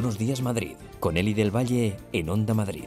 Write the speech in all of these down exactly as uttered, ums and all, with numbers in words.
Buenos Días Madrid, con Eli del Valle en Onda Madrid.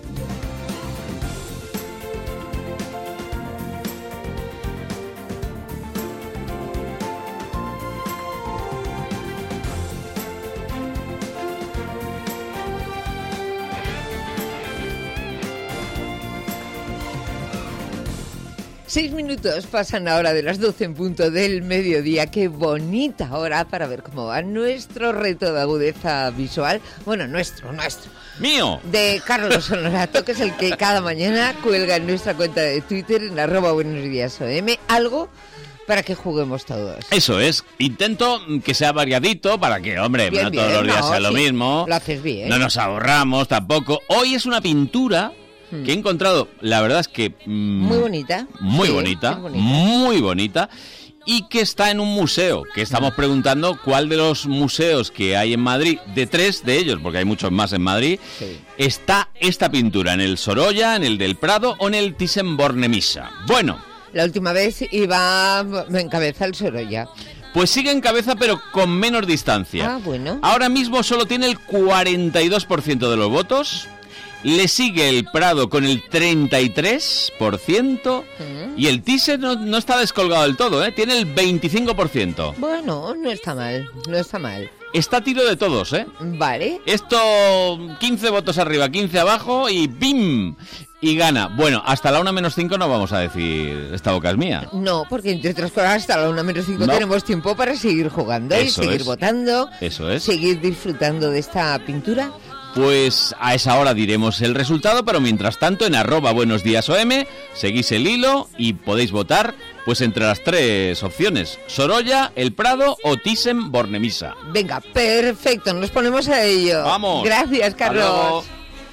Seis minutos pasan ahora de las doce en punto del mediodía. Qué bonita hora para ver cómo va nuestro reto de agudeza visual. Bueno, nuestro, nuestro. ¡Mío! De Carlos Honorato, que es el que cada mañana cuelga en nuestra cuenta de Twitter, en arroba buenos días O M, algo para que juguemos todos. Eso es. Intento que sea variadito para que, hombre, Bien, no bien, todos los días no, sea lo sí, mismo. Lo haces bien. No nos ahorramos tampoco. Hoy es una pintura que he encontrado, la verdad es que... Mmm, muy bonita. Muy sí, bonita, bonita. muy bonita. Y que está en un museo, que estamos preguntando cuál de los museos que hay en Madrid, de tres de ellos, porque hay muchos más en Madrid, sí. está esta pintura, en el Sorolla, en el del Prado o en el Thyssen-Bornemisza. Bueno. La última vez iba en cabeza el Sorolla. Pues sigue en cabeza, pero con menos distancia. Ah, bueno. Ahora mismo solo tiene el cuarenta y dos por ciento de los votos. Le sigue el Prado con el treinta y tres por ciento uh-huh. y el Thyssen no, no está descolgado del todo, ¿eh? Tiene el veinticinco por ciento. Bueno, no está mal, no está mal. Está a tiro de todos, ¿eh? Vale. Esto, quince votos arriba, quince abajo y ¡bim! Y gana. Bueno, hasta la una menos cinco no vamos a decir esta boca es mía. No, porque entre otras cosas hasta la una menos cinco no. tenemos tiempo para seguir jugando Eso y seguir es. votando. Eso es. Seguir disfrutando de esta pintura. Pues a esa hora diremos el resultado, pero mientras tanto en arroba buenos días O M seguís el hilo y podéis votar pues entre las tres opciones, Sorolla, el Prado o Thyssen-Bornemisza. Venga, perfecto, nos ponemos a ello. Vamos. Gracias, Carlos.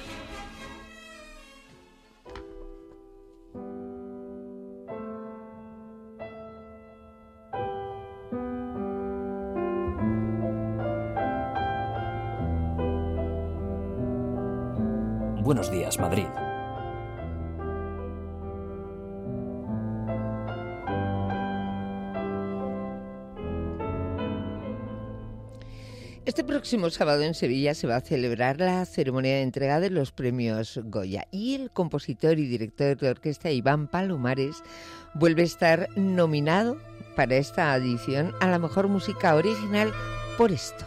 Buenos Días Madrid. Este próximo sábado en Sevilla se va a celebrar la ceremonia de entrega de los premios Goya y el compositor y director de orquesta Iván Palomares vuelve a estar nominado para esta edición a la mejor música original por esto.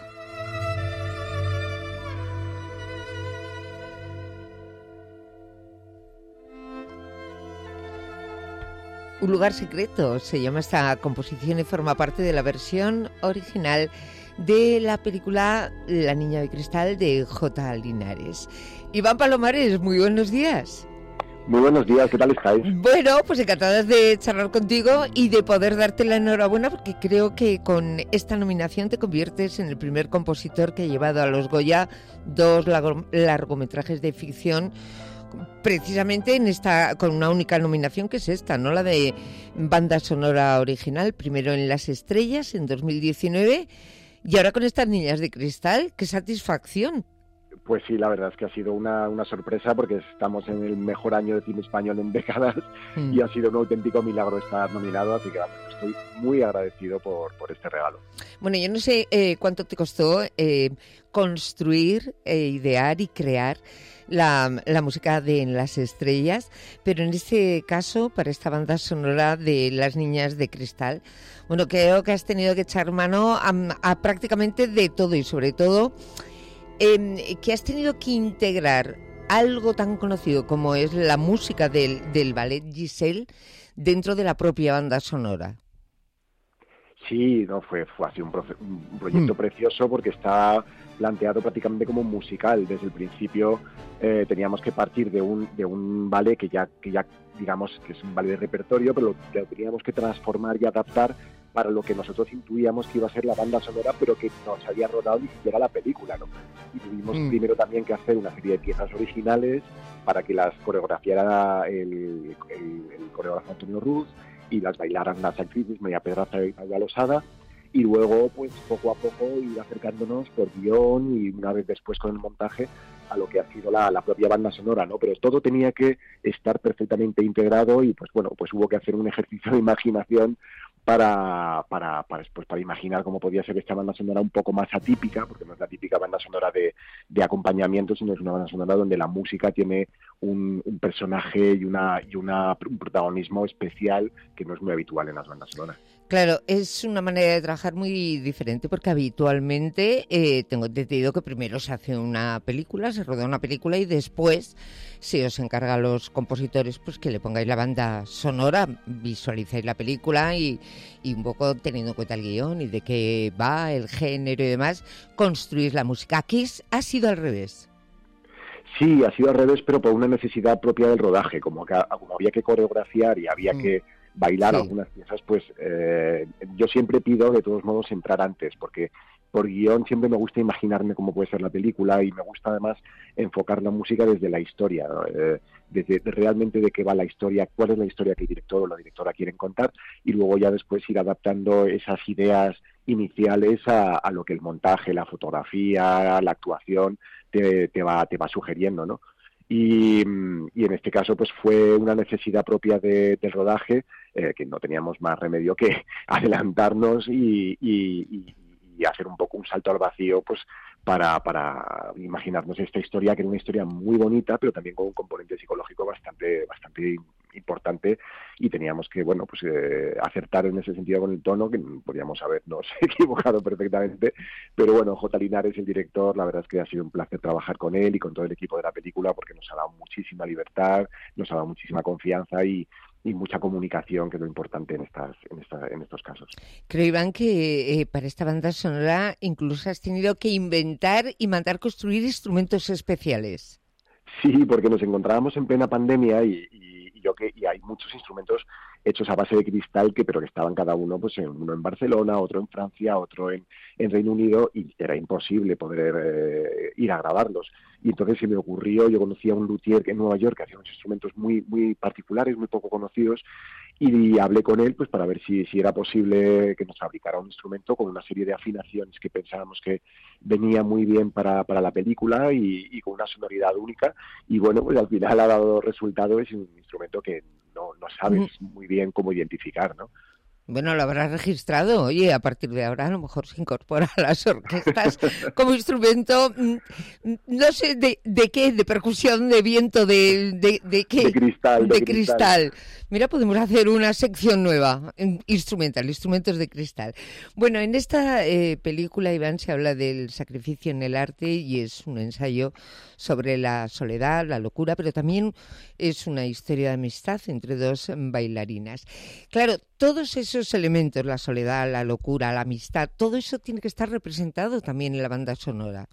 Un lugar secreto se llama esta composición y forma parte de la versión original de la película La Niña de Cristal de J. Linares. Iván Palomares, muy buenos días. Muy buenos días, ¿qué tal estáis? Bueno, pues encantadas de charlar contigo y de poder darte la enhorabuena porque creo que con esta nominación te conviertes en el primer compositor que ha llevado a los Goya dos largometrajes de ficción precisamente en esta con una única nominación que es esta, ¿no? La de banda sonora original, primero en Las Estrellas en dos mil diecinueve y ahora con estas Niñas de Cristal. ¡Qué satisfacción! Pues sí, la verdad es que ha sido una, una sorpresa porque estamos en el mejor año de cine español en décadas mm. y ha sido un auténtico milagro estar nominado, así que vamos, estoy muy agradecido por, por este regalo. Bueno, yo no sé eh, cuánto te costó eh, construir, eh, idear y crear La, la música de En Las Estrellas, pero en este caso, para esta banda sonora de Las Niñas de Cristal, bueno, creo que has tenido que echar mano a, a prácticamente de todo y sobre todo eh, que has tenido que integrar algo tan conocido como es la música del, del ballet Giselle dentro de la propia banda sonora. Sí, no fue, fue así un, profe, un proyecto mm. precioso porque está planteado prácticamente como un musical. Desde el principio eh, teníamos que partir de un de un ballet que ya que ya digamos que es un ballet de repertorio, pero lo, lo teníamos que transformar y adaptar para lo que nosotros intuíamos que iba a ser la banda sonora, pero que no se había rodado ni siquiera la película, ¿no? Y tuvimos mm. primero también que hacer una serie de piezas originales para que las coreografiara el, el, el coreógrafo Antonio Ruz y las bailaran las actrices María Pedraza y María Losada, y luego pues poco a poco ir acercándonos por guión y una vez después con el montaje a lo que ha sido la, la propia banda sonora, ¿no? Pero todo tenía que estar perfectamente integrado y pues bueno, pues hubo que hacer un ejercicio de imaginación para, para, para, pues, para imaginar cómo podía ser esta banda sonora un poco más atípica, porque no es la típica banda sonora de, de acompañamiento, sino es una banda sonora donde la música tiene un, un personaje y, una, y una, un protagonismo especial que no es muy habitual en las bandas sonoras. Claro, es una manera de trabajar muy diferente porque habitualmente eh, tengo entendido que primero se hace una película, se roda una película y después se os encarga a los compositores pues que le pongáis la banda sonora, visualizáis la película y, y un poco teniendo en cuenta el guión y de qué va, el género y demás, construís la música. Aquí ha sido al revés. Sí, ha sido al revés, pero por una necesidad propia del rodaje, como, que, como había que coreografiar y había mm. que bailar sí. algunas piezas, pues eh, yo siempre pido de todos modos entrar antes, porque por guión siempre me gusta imaginarme cómo puede ser la película y me gusta además enfocar la música desde la historia, ¿no? eh, desde realmente de qué va la historia, cuál es la historia que el director o la directora quieren contar y luego ya después ir adaptando esas ideas iniciales a, a lo que el montaje, la fotografía, la actuación te, te va te va sugiriendo, ¿no? Y, y en este caso pues fue una necesidad propia de, del rodaje, eh, que no teníamos más remedio que adelantarnos y, y, y hacer un poco un salto al vacío pues para, para imaginarnos esta historia, que era una historia muy bonita, pero también con un componente psicológico bastante bastante importante, y teníamos que, bueno, pues eh, acertar en ese sentido con el tono, que podríamos habernos equivocado perfectamente, pero bueno, J. Linares, el director, la verdad es que ha sido un placer trabajar con él y con todo el equipo de la película, porque nos ha dado muchísima libertad, nos ha dado muchísima confianza y y mucha comunicación, que es lo importante en estas en, esta, en estos casos. Creo, Iván, que eh, para esta banda sonora incluso has tenido que inventar y mandar construir instrumentos especiales. Sí, porque nos encontrábamos en plena pandemia y, y, y yo que y hay muchos instrumentos hechos a base de cristal, que pero que estaban cada uno, pues en, uno en Barcelona, otro en Francia, otro en, en Reino Unido, y era imposible poder eh, ir a grabarlos. Y entonces se me ocurrió, yo conocía a un luthier en Nueva York que hacía unos instrumentos muy muy particulares, muy poco conocidos, y hablé con él pues para ver si, si era posible que nos fabricara un instrumento con una serie de afinaciones que pensábamos que venía muy bien para, para la película y, y con una sonoridad única. Y bueno, pues al final ha dado resultado, es un instrumento que no, no sabes muy bien cómo identificar, ¿no? Bueno, lo habrás registrado. Oye, a partir de ahora a lo mejor se incorpora a las orquestas como instrumento, no sé de, de qué, de percusión, de viento, de, de, de qué. De cristal. De, de cristal. cristal. Mira, podemos hacer una sección nueva, instrumental, instrumentos de cristal. Bueno, en esta eh, película, Iván, se habla del sacrificio en el arte y es un ensayo sobre la soledad, la locura, pero también es una historia de amistad entre dos bailarinas. Claro, todos esos elementos, la soledad, la locura, la amistad, todo eso tiene que estar representado también en la banda sonora.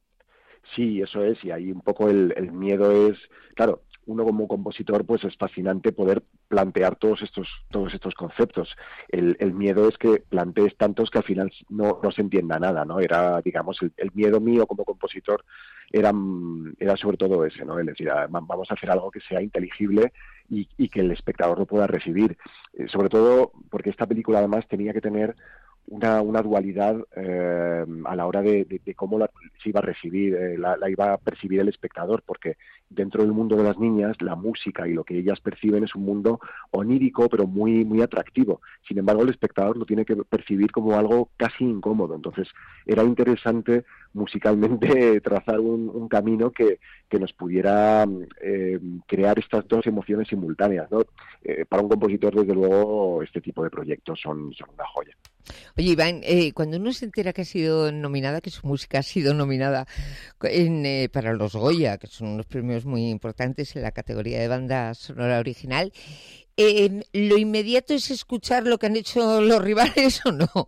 Sí, eso es, y ahí un poco el, el miedo es, claro, uno como compositor pues es fascinante poder plantear todos estos todos estos conceptos. El, el miedo es que plantees tantos que al final no, no se entienda nada, ¿no? Era, digamos, el, el miedo mío como compositor era, era sobre todo ese, ¿no? Es decir, vamos a hacer algo que sea inteligible y, y que el espectador lo pueda recibir. Eh, sobre todo porque esta película además tenía que tener una, una dualidad eh, a la hora de, de, de cómo la, se iba a recibir, eh, la, la iba a percibir el espectador, porque dentro del mundo de las niñas, la música y lo que ellas perciben es un mundo onírico, pero muy muy atractivo. Sin embargo, el espectador lo tiene que percibir como algo casi incómodo. Entonces, era interesante musicalmente trazar un, un camino que, que nos pudiera eh, crear estas dos emociones simultáneas, ¿no? Eh, para un compositor, desde luego, este tipo de proyectos son, son una joya. Oye, Iván, eh, cuando uno se entera que ha sido nominada, que su música ha sido nominada en, eh, para los Goya, que son unos premios muy importantes en la categoría de banda sonora original, eh, ¿lo inmediato es escuchar lo que han hecho los rivales o no?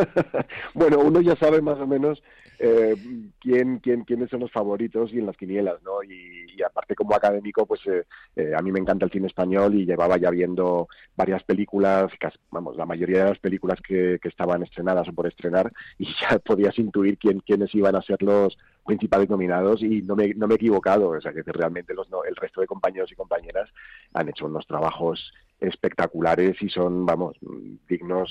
Bueno, uno ya sabe más o menos eh, quién, quién, quiénes son los favoritos y en las quinielas, ¿no? Y, y aparte como académico, pues eh, eh, a mí me encanta el cine español y llevaba ya viendo varias películas, casi, vamos, la mayoría de las películas que, que estaban estrenadas o por estrenar, y ya podías intuir quién, quiénes iban a ser los principales nominados, y no me, no me he equivocado. O sea, que realmente los, no, el resto de compañeros y compañeras han hecho unos trabajos espectaculares y son, vamos, dignos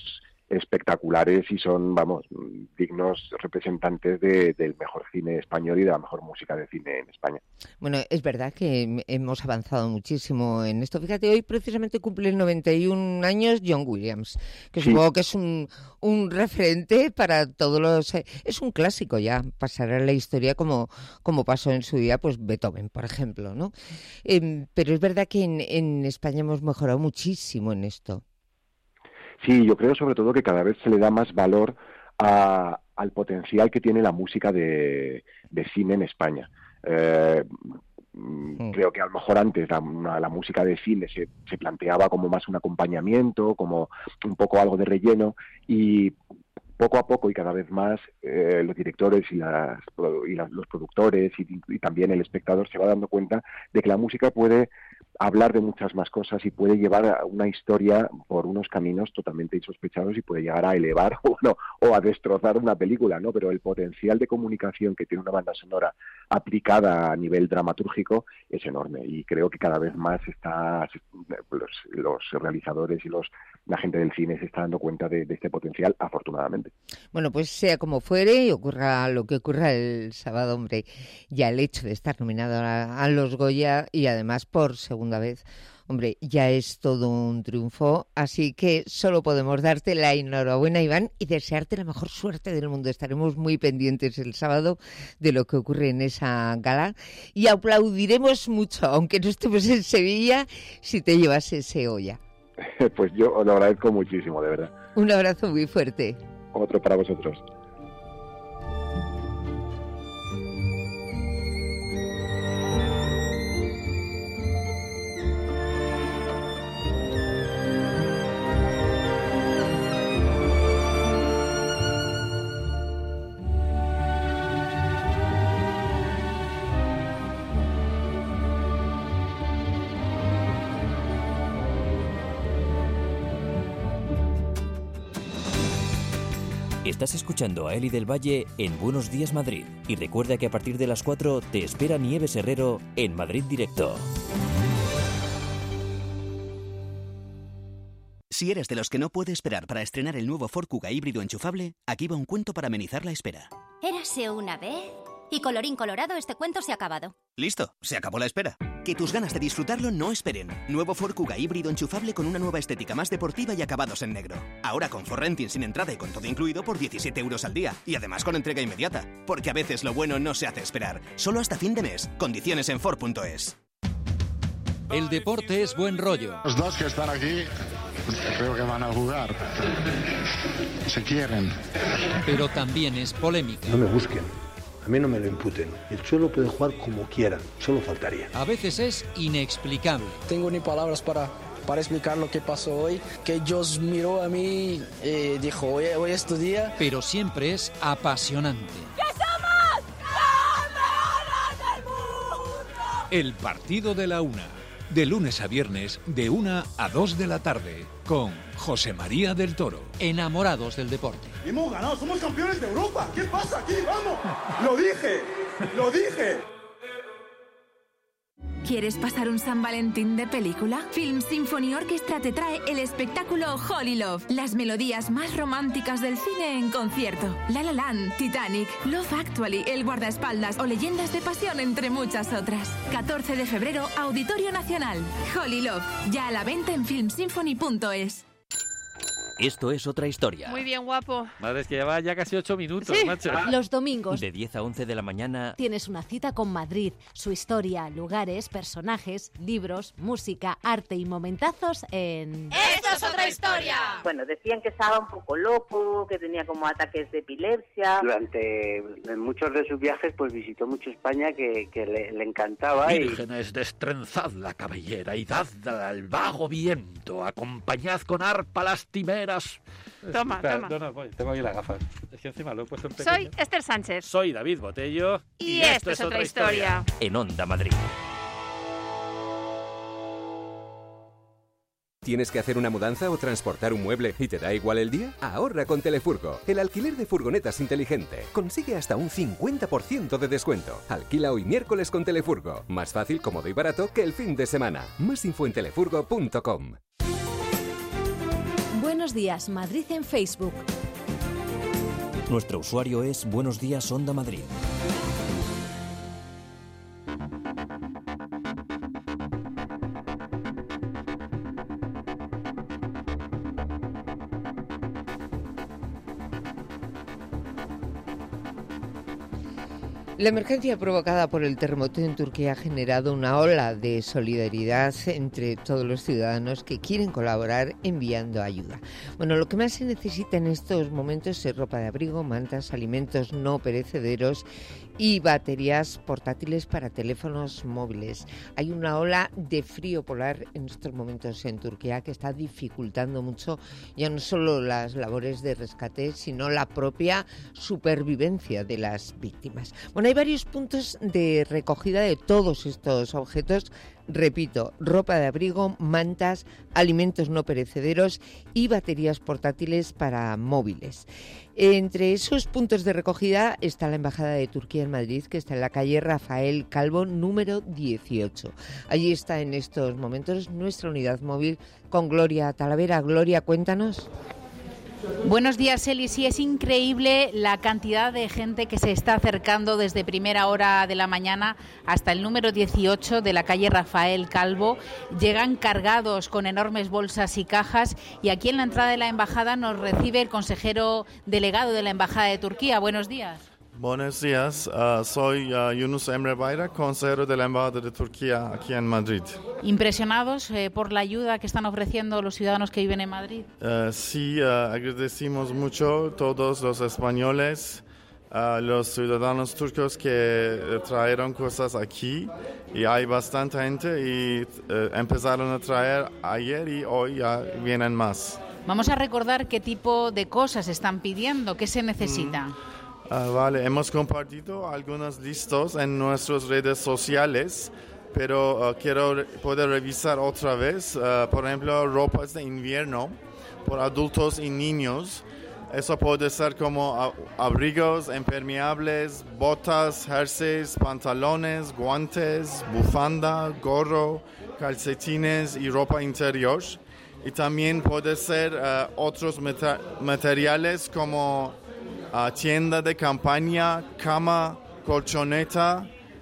espectaculares y son, vamos, dignos representantes de, del mejor cine español y de la mejor música de cine en España. Bueno, es verdad que hemos avanzado muchísimo en esto. Fíjate, hoy precisamente cumple noventa y un años John Williams, que sí. Supongo que es un, un referente para todos los... Es un clásico ya, pasará a la historia como, como pasó en su día pues Beethoven, por ejemplo, ¿no? Eh, pero es verdad que en, en España hemos mejorado muchísimo en esto. Sí, yo creo sobre todo que cada vez se le da más valor a, al potencial que tiene la música de, de cine en España. Eh, mm. Creo que a lo mejor antes la, la música de cine se, se planteaba como más un acompañamiento, como un poco algo de relleno, y poco a poco y cada vez más eh, los directores y, las, y las, los productores y, y también el espectador se va dando cuenta de que la música puede hablar de muchas más cosas y puede llevar a una historia por unos caminos totalmente insospechados y puede llegar a elevar o, no, o a destrozar una película, ¿no? Pero el potencial de comunicación que tiene una banda sonora aplicada a nivel dramatúrgico es enorme y creo que cada vez más está los, los realizadores y los la gente del cine se está dando cuenta de, de este potencial, afortunadamente. Bueno, pues sea como fuere y ocurra lo que ocurra el sábado, hombre, ya el hecho de estar nominado a, a los Goya y además por segunda vez, hombre, ya es todo un triunfo, así que solo podemos darte la enhorabuena, Iván, y desearte la mejor suerte del mundo. Estaremos muy pendientes el sábado de lo que ocurre en esa gala y aplaudiremos mucho, aunque no estemos en Sevilla, si te llevas ese Goya. Pues yo os lo agradezco muchísimo, de verdad. Un abrazo muy fuerte. Otro para vosotros. Estás escuchando a Eli del Valle en Buenos Días Madrid. Y recuerda que a partir de las cuatro te espera Nieves Herrero en Madrid Directo. Si eres de los que no puede esperar para estrenar el nuevo Ford Kuga híbrido enchufable, aquí va un cuento para amenizar la espera. Érase una vez... Y colorín colorado, este cuento se ha acabado. Listo, se acabó la espera. Que tus ganas de disfrutarlo no esperen. Nuevo Ford Kuga híbrido enchufable con una nueva estética más deportiva y acabados en negro. Ahora con Ford Renting sin entrada y con todo incluido por diecisiete euros al día. Y además con entrega inmediata. Porque a veces lo bueno no se hace esperar. Solo hasta fin de mes. Condiciones en Ford punto es. El deporte es buen rollo. Los dos que están aquí creo que van a jugar. Se quieren. Pero también es polémica. No me busquen. A mí no me lo imputen. El Cholo puede jugar como quiera, solo faltaría. A veces es inexplicable. Tengo ni palabras para, para explicar lo que pasó hoy. Que Dios miró a mí y dijo, hoy, hoy es tu día. Pero siempre es apasionante. ¡Que somos los mejores del mundo! El partido de la una. De lunes a viernes, de una a dos de la tarde, con José María del Toro. Enamorados del deporte. Hemos ganado, somos campeones de Europa. ¿Qué pasa aquí? ¡Vamos! ¡Lo dije! ¡Lo dije! ¿Quieres pasar un San Valentín de película? Film Symphony Orchestra te trae el espectáculo Holy Love. Las melodías más románticas del cine en concierto. La La Land, Titanic, Love Actually, El Guardaespaldas o Leyendas de Pasión, entre muchas otras. catorce de febrero, Auditorio Nacional. Holy Love, ya a la venta en film symphony punto es. Esto es Otra Historia. Muy bien, guapo. Madre, es que lleva ya casi ocho minutos, sí. macho. Los domingos. De diez a once de la mañana. Tienes una cita con Madrid. Su historia, lugares, personajes, libros, música, arte y momentazos en... ¡Esto es Otra Historia! Bueno, decían que estaba un poco loco, que tenía como ataques de epilepsia. Durante muchos de sus viajes, pues visitó mucho España, que, que le, le encantaba. Vírgenes, y... destrenzad la cabellera y dadla al vago viento. Acompañad con arpa lastimera. Toma, Espera, toma. No, no, voy, tengo aquí las gafas. Es que encima lo he puesto en pequeño. Soy Esther Sánchez. Soy David Botello. Y, y esto, esto es Otra Historia. historia. En Onda Madrid. ¿Tienes que hacer una mudanza o transportar un mueble y te da igual el día? Ahorra con Telefurgo, el alquiler de furgonetas inteligente. Consigue hasta un cincuenta por ciento de descuento. Alquila hoy miércoles con Telefurgo. Más fácil, cómodo y barato que el fin de semana. Más info en telefurgo punto com. Buenos Buenos Días Madrid en Facebook. Nuestro usuario es Buenos Días Onda Madrid. La emergencia provocada por el terremoto en Turquía ha generado una ola de solidaridad entre todos los ciudadanos que quieren colaborar enviando ayuda. Bueno, lo que más se necesita en estos momentos es ropa de abrigo, mantas, alimentos no perecederos y baterías portátiles para teléfonos móviles. Hay una ola de frío polar en estos momentos en Turquía que está dificultando mucho ya no solo las labores de rescate, sino la propia supervivencia de las víctimas. Bueno, hay varios puntos de recogida de todos estos objetos. Repito, ropa de abrigo, mantas, alimentos no perecederos y baterías portátiles para móviles. Entre esos puntos de recogida está la Embajada de Turquía en Madrid, que está en la calle Rafael Calvo, número dieciocho. Allí está en estos momentos nuestra unidad móvil con Gloria Talavera. Gloria, cuéntanos. Buenos días, Eli. Sí, es increíble la cantidad de gente que se está acercando desde primera hora de la mañana hasta el número dieciocho de la calle Rafael Calvo. Llegan cargados con enormes bolsas y cajas y aquí en la entrada de la embajada nos recibe el consejero delegado de la Embajada de Turquía. Buenos días. Buenos días, uh, soy uh, Yunus Emre Bayrak, consejero de la Embajada de Turquía aquí en Madrid. ¿Impresionados eh, por la ayuda que están ofreciendo los ciudadanos que viven en Madrid? Uh, sí, uh, agradecemos mucho a todos los españoles, uh, los ciudadanos turcos que uh, trajeron cosas aquí y hay bastante gente y uh, empezaron a traer ayer y hoy ya vienen más. Vamos a recordar qué tipo de cosas están pidiendo, qué se necesita. Mm. Uh, vale, hemos compartido algunos listos en nuestras redes sociales, pero uh, quiero re- poder revisar otra vez, uh, por ejemplo, ropas de invierno por adultos y niños. Eso puede ser como uh, abrigos impermeables, botas, jerseys, pantalones, guantes, bufanda, gorro, calcetines y ropa interior. Y también puede ser uh, otros meta- materiales como Uh, tienda de campaña, cama, colchoneta,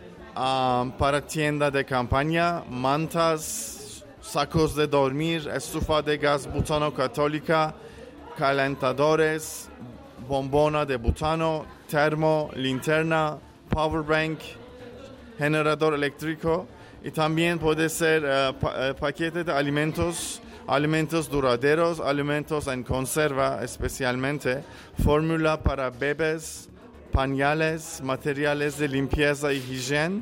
um, para tienda de campaña, mantas, sacos de dormir, estufa de gas butano católica, calentadores, bombona de butano, termo, linterna, power bank, generador eléctrico y también puede ser uh, pa- uh, paquete de alimentos, alimentos duraderos, alimentos en conserva especialmente, fórmula para bebés, pañales, materiales de limpieza y higiene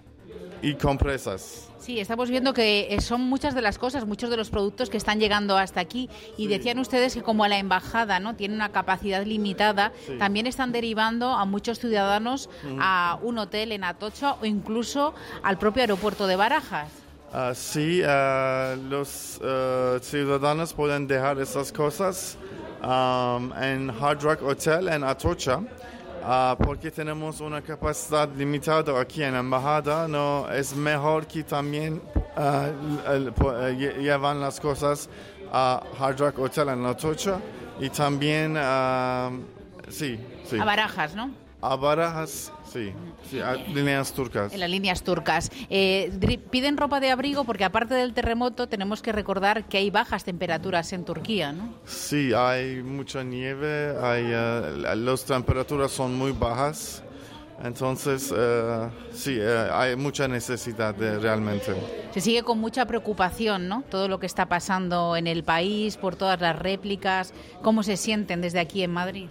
y compresas. Sí, estamos viendo que son muchas de las cosas, muchos de los productos que están llegando hasta aquí y decían ustedes que como la embajada no tiene una capacidad limitada, sí, también están derivando a muchos ciudadanos mm. a un hotel en Atocha o incluso al propio aeropuerto de Barajas. Uh, sí, uh, los uh, ciudadanos pueden dejar esas cosas um, en Hard Rock Hotel en Atocha, uh, porque tenemos una capacidad limitada aquí en la embajada. No es mejor que también uh, el, el, llevan las cosas a Hard Rock Hotel en Atocha y también uh, sí, sí. A Barajas, ¿no? A Barajas, sí, sí, a líneas turcas. En las líneas turcas. Eh, piden ropa de abrigo porque aparte del terremoto tenemos que recordar que hay bajas temperaturas en Turquía, ¿no? Sí, hay mucha nieve, hay, uh, las temperaturas son muy bajas, entonces uh, sí, uh, hay mucha necesidad de, realmente. Se sigue con mucha preocupación, ¿no? Todo lo que está pasando en el país, por todas las réplicas. ¿Cómo se sienten desde aquí en Madrid?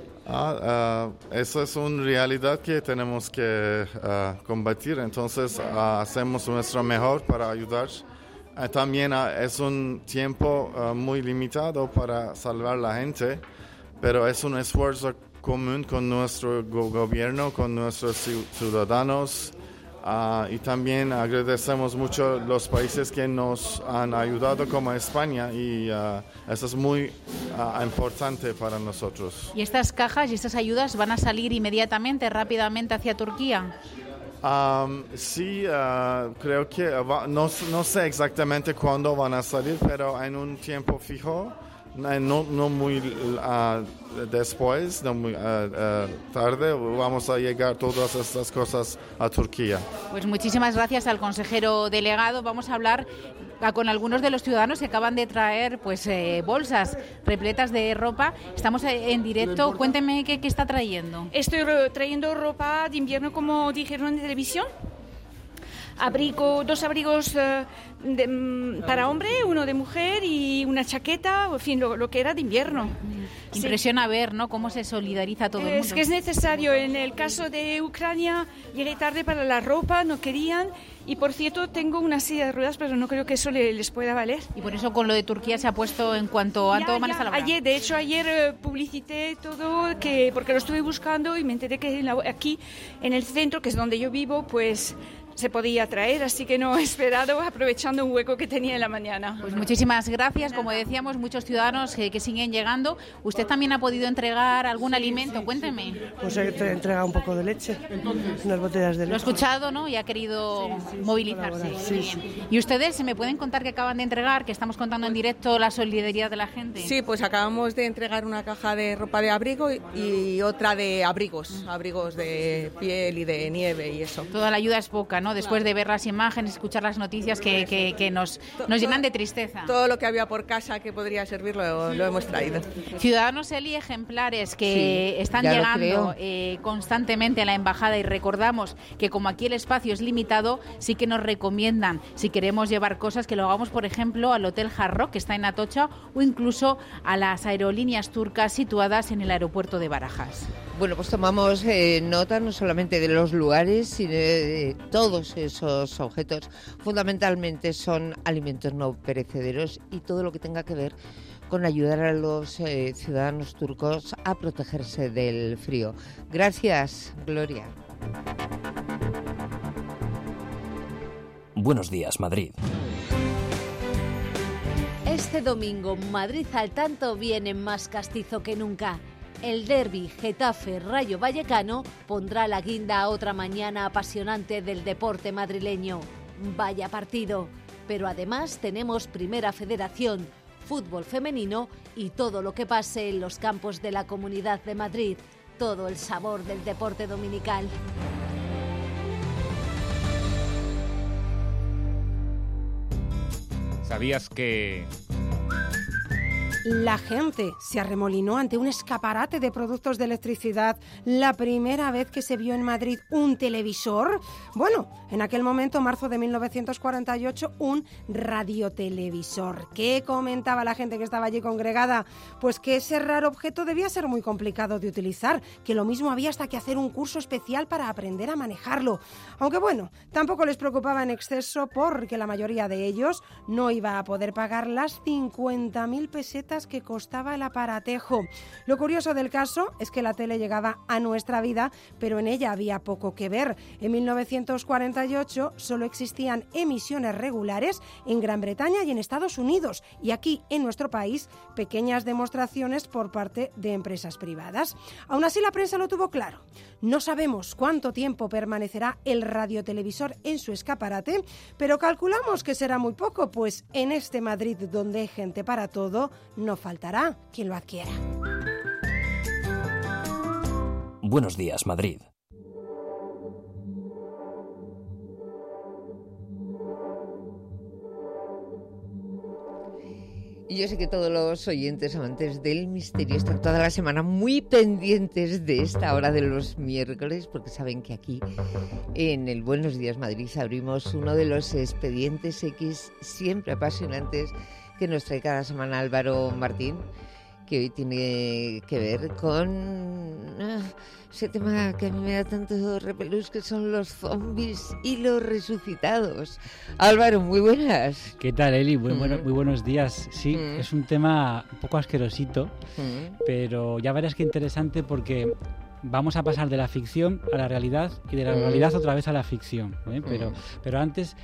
Ah, uh, eso es una realidad que tenemos que uh, combatir, entonces uh, hacemos nuestro mejor para ayudar. Uh, también uh, es un tiempo uh, muy limitado para salvar a la gente, pero es un esfuerzo común con nuestro go- gobierno, con nuestros ciudadanos. Uh, y también agradecemos mucho los países que nos han ayudado como España y uh, eso es muy uh, importante para nosotros. ¿Y estas cajas y estas ayudas van a salir inmediatamente, rápidamente hacia Turquía? Um, sí, uh, creo que va, no, no sé exactamente cuándo van a salir, pero en un tiempo fijo no, no muy uh, después, no muy uh, uh, tarde, vamos a llegar todas estas cosas a Turquía. Pues muchísimas gracias al consejero delegado. Vamos a hablar con algunos de los ciudadanos que acaban de traer pues eh, bolsas repletas de ropa. Estamos en directo. Cuénteme qué, qué está trayendo. Estoy trayendo ropa de invierno, como dijeron en televisión. Abrigo, dos abrigos uh, de, para hombre, uno de mujer y una chaqueta, en fin, lo, lo que era de invierno. Impresiona sí. ver, ¿no?, cómo se solidariza todo el mundo. Es que es necesario. En el caso de Ucrania llegué tarde para la ropa, no querían. Y por cierto, tengo una silla de ruedas, pero no creo que eso le, les pueda valer. Y por eso con lo de Turquía se ha puesto en cuanto a todo manos a la obra. Ayer, de hecho, ayer eh, publicité todo, que porque lo estuve buscando y me enteré que en la, aquí, en el centro, que es donde yo vivo, pues se podía traer, así que no he esperado, aprovechando un hueco que tenía en la mañana. Pues muchísimas gracias. Como decíamos, muchos ciudadanos que, que siguen llegando. ¿Usted también ha podido entregar algún sí, alimento? Sí, Cuénteme. Pues he entregado un poco de leche, unas botellas de leche. Lo he escuchado, ¿no? Y ha querido sí, sí, movilizarse. Sí, sí. ¿Y ustedes se me pueden contar que acaban de entregar, que estamos contando en directo la solidaridad de la gente? Sí, pues acabamos de entregar una caja de ropa de abrigo y, y otra de abrigos, abrigos de piel y de nieve y eso. Toda la ayuda es poca, ¿no? Después de ver las imágenes, escuchar las noticias que, que, que nos, nos llenan de tristeza. Todo lo que había por casa que podría servir lo, lo hemos traído. Ciudadanos Eli ejemplares que sí, están llegando eh, constantemente a la embajada, y recordamos que como aquí el espacio es limitado, sí que nos recomiendan, si queremos llevar cosas, que lo hagamos, por ejemplo, al Hotel Hard Rock, que está en Atocha, o incluso a las aerolíneas turcas situadas en el aeropuerto de Barajas. Bueno, pues tomamos eh, nota no solamente de los lugares, sino de todos esos objetos. Fundamentalmente son alimentos no perecederos y todo lo que tenga que ver con ayudar a los eh, ciudadanos turcos a protegerse del frío. Gracias, Gloria. Buenos días, Madrid. Este domingo, Madrid al tanto viene más castizo que nunca. El derbi Getafe-Rayo Vallecano pondrá la guinda a otra mañana apasionante del deporte madrileño. Vaya partido. Pero además tenemos Primera Federación, fútbol femenino y todo lo que pase en los campos de la Comunidad de Madrid. Todo el sabor del deporte dominical. ¿Sabías que...? La gente se arremolinó ante un escaparate de productos de electricidad la primera vez que se vio en Madrid un televisor. Bueno, en aquel momento, marzo de mil novecientos cuarenta y ocho, un radiotelevisor. ¿Qué comentaba la gente que estaba allí congregada? Pues que ese raro objeto debía ser muy complicado de utilizar, que lo mismo había hasta que hacer un curso especial para aprender a manejarlo. Aunque bueno, tampoco les preocupaba en exceso porque la mayoría de ellos no iba a poder pagar las cincuenta mil pesetas que costaba el aparatejo. Lo curioso del caso es que la tele llegaba a nuestra vida, pero en ella había poco que ver. En mil novecientos cuarenta y ocho solo existían emisiones regulares en Gran Bretaña y en Estados Unidos, y aquí en nuestro país pequeñas demostraciones por parte de empresas privadas. Aún así la prensa lo tuvo claro. No sabemos cuánto tiempo permanecerá el radiotelevisor en su escaparate, pero calculamos que será muy poco, pues en este Madrid donde hay gente para todo, no faltará quien lo adquiera. Buenos días, Madrid. Y yo sé que todos los oyentes amantes del misterio están toda la semana muy pendientes de esta hora de los miércoles, porque saben que aquí en el Buenos Días Madrid abrimos uno de los expedientes X siempre apasionantes que nos trae cada semana Álvaro Martín, que hoy tiene que ver con uh, ese tema que a mí me da tanto repelús, que son los zombies y los resucitados. Álvaro, muy buenas. ¿Qué tal, Eli? Muy, Mm. bueno, muy buenos días. Sí, Mm. es un tema un poco asquerosito, Mm. pero ya verás qué interesante, porque vamos a pasar de la ficción a la realidad y de la Mm. realidad otra vez a la ficción, ¿eh? Pero, Mm. pero antes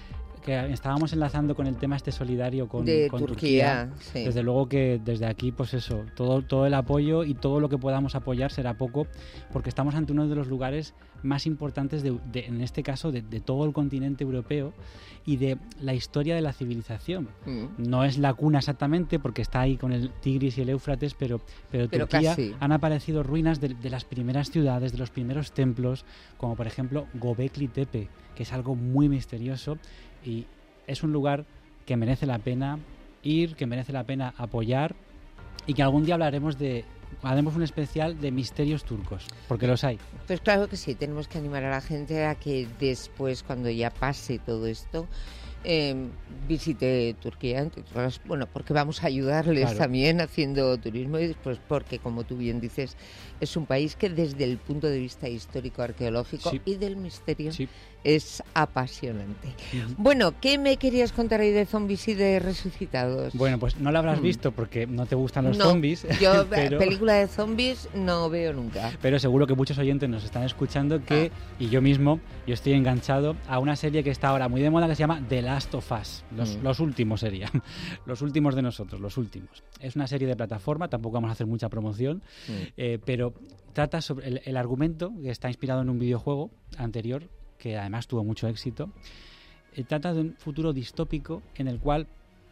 que estábamos enlazando con el tema este solidario con, de con Turquía, Turquía. Sí. Desde luego que desde aquí, pues eso, todo, todo el apoyo y todo lo que podamos apoyar será poco, porque estamos ante uno de los lugares más importantes, de, de, en este caso, de, de todo el continente europeo y de la historia de la civilización. Mm. No es la cuna exactamente, porque está ahí con el Tigris y el Éufrates, pero, pero, pero Turquía casi. Han aparecido ruinas de, de las primeras ciudades, de los primeros templos, como por ejemplo Göbekli Tepe, que es algo muy misterioso y es un lugar que merece la pena ir, que merece la pena apoyar y que algún día hablaremos de, haremos un especial de misterios turcos, porque los hay. Pues claro que sí, tenemos que animar a la gente a que después, cuando ya pase todo esto, eh, visite Turquía, bueno, porque vamos a ayudarles claro. también haciendo turismo y después porque, como tú bien dices, es un país que desde el punto de vista histórico, arqueológico sí. y del misterio sí. es apasionante. Uh-huh. Bueno, ¿qué me querías contar ahí de zombies y de resucitados? Bueno, pues no lo habrás mm. visto porque no te gustan los no, zombies. Yo pero... película de zombies no veo nunca. Pero seguro que muchos oyentes nos están escuchando que, ah. y yo mismo, yo estoy enganchado a una serie que está ahora muy de moda que se llama The Last of Us. Los, mm. los últimos serían. Los últimos de nosotros, los últimos. Es una serie de plataforma, tampoco vamos a hacer mucha promoción, mm. eh, pero trata sobre el, el argumento, que está inspirado en un videojuego anterior, que además tuvo mucho éxito. Eh, trata de un futuro distópico en el cual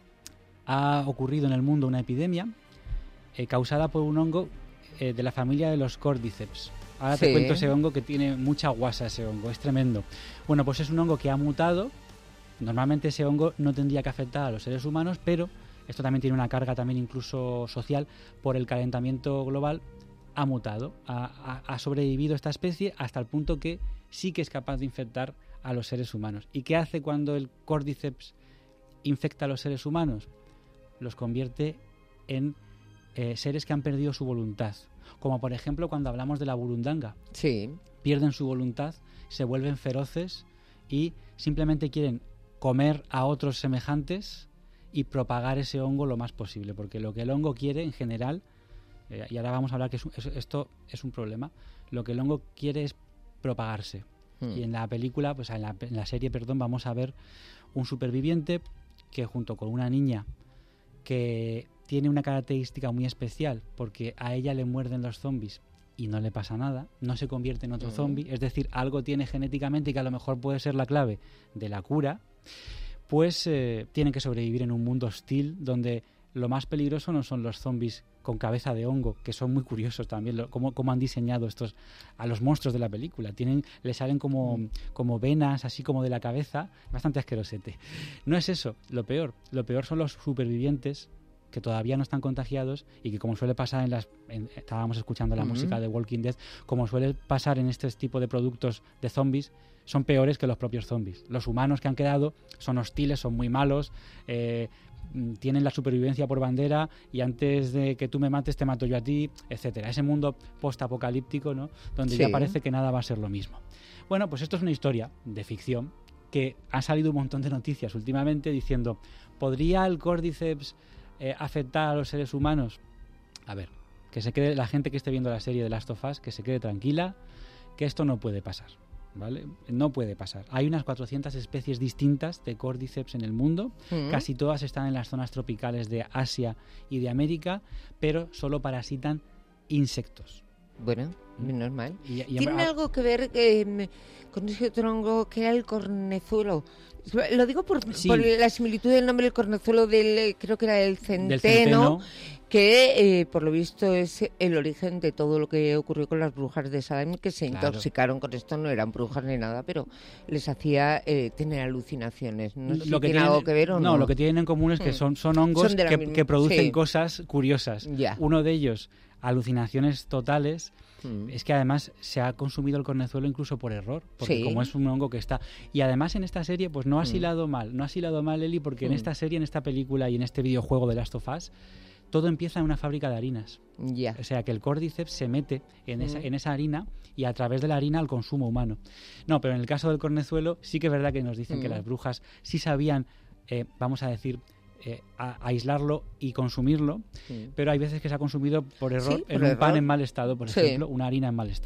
ha ocurrido en el mundo una epidemia eh, causada por un hongo eh, de la familia de los Cordyceps. Ahora sí. te cuento ese hongo que tiene mucha guasa, ese hongo, es tremendo. Bueno, pues es un hongo que ha mutado. Normalmente ese hongo no tendría que afectar a los seres humanos, pero esto también tiene una carga también incluso social por el calentamiento global. Ha mutado, ha, ha, ha sobrevivido esta especie hasta el punto que sí que es capaz de infectar a los seres humanos. ¿Y qué hace cuando el Cordyceps infecta a los seres humanos? Los convierte en eh, seres que han perdido su voluntad. Como por ejemplo cuando hablamos de la burundanga. Sí. Pierden su voluntad, se vuelven feroces y simplemente quieren comer a otros semejantes y propagar ese hongo lo más posible. Porque lo que el hongo quiere en general, eh, y ahora vamos a hablar que es, es, esto es un problema, lo que el hongo quiere es propagarse. Hmm. Y en la película, pues en la, en la serie, perdón, vamos a ver un superviviente que junto con una niña que tiene una característica muy especial, porque a ella le muerden los zombies y no le pasa nada, no se convierte en otro uh-huh. zombie, es decir, algo tiene genéticamente que a lo mejor puede ser la clave de la cura, pues eh, tiene que sobrevivir en un mundo hostil donde lo más peligroso no son los zombies con cabeza de hongo, que son muy curiosos también, lo, cómo, cómo han diseñado estos a los monstruos de la película. Tienen, les salen como, mm. como venas, así como de la cabeza, bastante asquerosete. No es eso, lo peor. Lo peor son los supervivientes que todavía no están contagiados y que, como suele pasar en las... En, estábamos escuchando la uh-huh. música de Walking Dead, como suele pasar en este tipo de productos de zombies, son peores que los propios zombies. Los humanos que han quedado son hostiles, son muy malos, eh, tienen la supervivencia por bandera y antes de que tú me mates te mato yo a ti, etcétera. Ese mundo post-apocalíptico, ¿no? Donde sí. ya parece que nada va a ser lo mismo. Bueno, pues esto es una historia de ficción que ha salido un montón de noticias últimamente diciendo, ¿podría el Cordyceps eh, afectar a los seres humanos? A ver, que se quede la gente que esté viendo la serie de Last of Us, que se quede tranquila, que esto no puede pasar. ¿Vale? No puede pasar. Hay unas cuatrocientas especies distintas de Cordyceps en el mundo, mm. casi todas están en las zonas tropicales de Asia y de América, pero solo parasitan insectos. Bueno, menos mal. Y, y ¿Tiene a... algo que ver eh, con ese otro hongo que era el cornezuelo? Lo digo por, sí. por la similitud del nombre del cornezuelo del, creo que era el centeno, del centeno. que eh, por lo visto es el origen de todo lo que ocurrió con las brujas de Salem, que se claro. intoxicaron con esto, no eran brujas ni nada, pero les hacía eh, tener alucinaciones. No sé si lo que tiene tienen, algo que ver o no. No, lo que tienen en común es que son, son hongos son que, misma, que producen sí. cosas curiosas. Ya. Uno de ellos, alucinaciones totales. Mm. Es que además se ha consumido el cornezuelo incluso por error, porque sí. como es un hongo que está... Y además en esta serie pues no ha hilado mm. mal, no ha hilado mal, Eli, porque mm. en esta serie, en esta película y en este videojuego de Last of Us, todo empieza en una fábrica de harinas. Yeah. O sea que el Cordyceps se mete en, mm. esa, en esa harina y a través de la harina al consumo humano. No, pero en el caso del cornezuelo sí que es verdad que nos dicen mm. que las brujas sí sabían, eh, vamos a decir... Eh, a, a aislarlo y consumirlo, sí. pero hay veces que se ha consumido por error sí, por en error. un pan en mal estado, por sí. ejemplo, una harina en mal estado.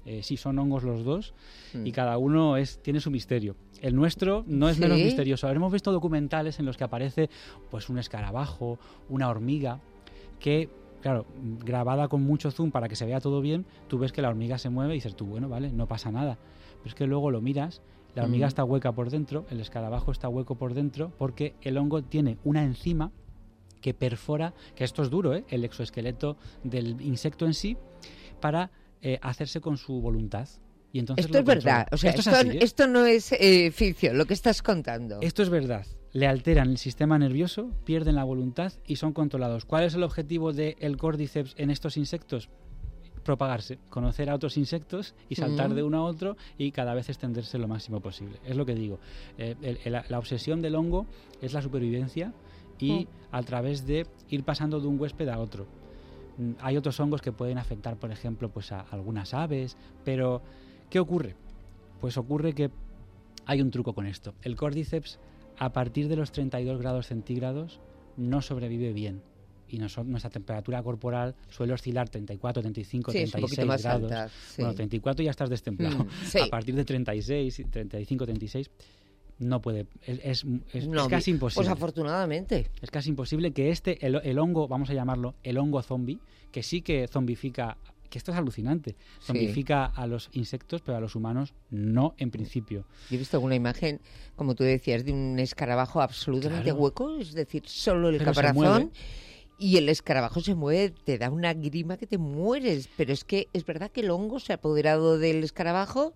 Eh, sí, son hongos los dos Mm. y cada uno es tiene su misterio. El nuestro no es ¿Sí? menos misterioso. Hemos visto documentales en los que aparece pues un escarabajo, una hormiga, que, claro, grabada con mucho zoom para que se vea todo bien, tú ves que la hormiga se mueve y dices tú, bueno, vale, no pasa nada. Pero es que luego lo miras, la hormiga Mm. está hueca por dentro, el escarabajo está hueco por dentro, porque el hongo tiene una enzima que perfora, que esto es duro, ¿eh? el exoesqueleto del insecto en sí, para eh, hacerse con su voluntad. Y entonces Esto lo es verdad, controla. o sea, esto, esto, es así, ¿eh? esto no es eh, ficción, lo que estás contando. Esto es verdad. Le alteran el sistema nervioso, pierden la voluntad y son controlados. ¿Cuál es el objetivo del Cordyceps en estos insectos? Propagarse, conocer a otros insectos y saltar Mm. de uno a otro y cada vez extenderse lo máximo posible. Es lo que digo. Eh, el- el- la obsesión del hongo es la supervivencia y Mm. a través de ir pasando de un huésped a otro. Mm, Hay otros hongos que pueden afectar, por ejemplo, pues a algunas aves, pero ¿qué ocurre? Pues ocurre que hay un truco con esto. El Cordyceps, a partir de los treinta y dos grados centígrados, no sobrevive bien. Y noso- nuestra temperatura corporal suele oscilar treinta y cuatro, treinta y cinco, Sí, es un treinta y poquito seis más grados. alta, sí. Bueno, treinta y cuatro ya estás destemplado. Mm, sí. A partir de treinta y seis, treinta y cinco, treinta y seis, no puede. Es, es, es- No, es casi bi- imposible. Pues afortunadamente. Es casi imposible que este, el, el hongo, vamos a llamarlo el hongo zombie, que sí que zombifica, que esto es alucinante, zombifica a los insectos, pero a los humanos no en principio. Yo he visto alguna imagen, como tú decías, de un escarabajo absolutamente Claro. hueco, es decir, solo el Pero se caparazón. mueve. Y el escarabajo se mueve, te da una grima que te mueres. Pero es que es verdad que el hongo se ha apoderado del escarabajo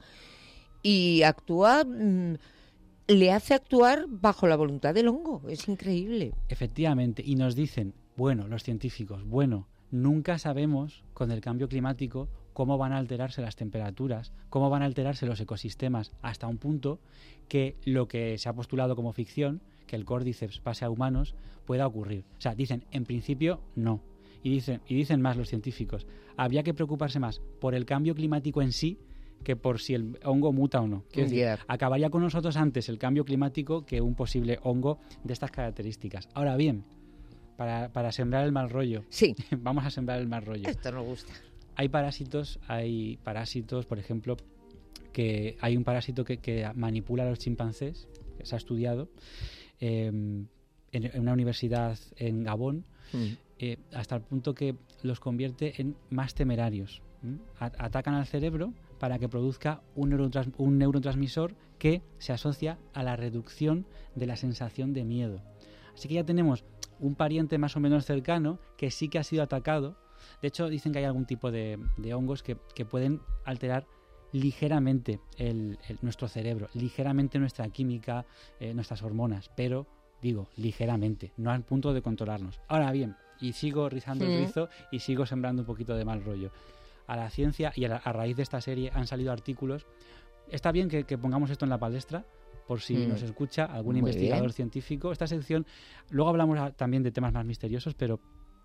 y actúa, mm, le hace actuar bajo la voluntad del hongo. Es increíble. Efectivamente, y nos dicen, bueno, los científicos, bueno, nunca sabemos con el cambio climático cómo van a alterarse las temperaturas, cómo van a alterarse los ecosistemas, hasta un punto que lo que se ha postulado como ficción, que el Cordyceps pase a humanos, pueda ocurrir. O sea, dicen, en principio, no. Y dicen, y dicen más los científicos, habría que preocuparse más por el cambio climático en sí que por si el hongo muta o no. Quiero decir, Ya. acabaría con nosotros antes el cambio climático que un posible hongo de estas características. Ahora bien, para, para sembrar el mal rollo, sí. vamos a sembrar el mal rollo. Esto nos gusta. Hay parásitos, hay parásitos, por ejemplo, que hay un parásito que, que manipula a los chimpancés, que se ha estudiado eh, en, en una universidad en Gabón, Mm. eh, hasta el punto que los convierte en más temerarios. ¿m? A- atacan al cerebro para que produzca un, neurotrans- un neurotransmisor que se asocia a la reducción de la sensación de miedo. Así que ya tenemos un pariente más o menos cercano que sí que ha sido atacado. De hecho, dicen que hay algún tipo de, de hongos que, que pueden alterar ligeramente el, el- nuestro cerebro, ligeramente nuestra química, eh, nuestras hormonas, pero digo, ligeramente, no al punto de controlarnos. Ahora bien, y sigo rizando el Mm. rizo y sigo sembrando un poquito de mal rollo. A la ciencia y a, la- a raíz de esta serie han salido artículos. Está bien que, que pongamos esto en la palestra, por si Mm. nos escucha algún Muy investigador bien. científico. Esta sección, luego hablamos a- también de temas más misteriosos, pero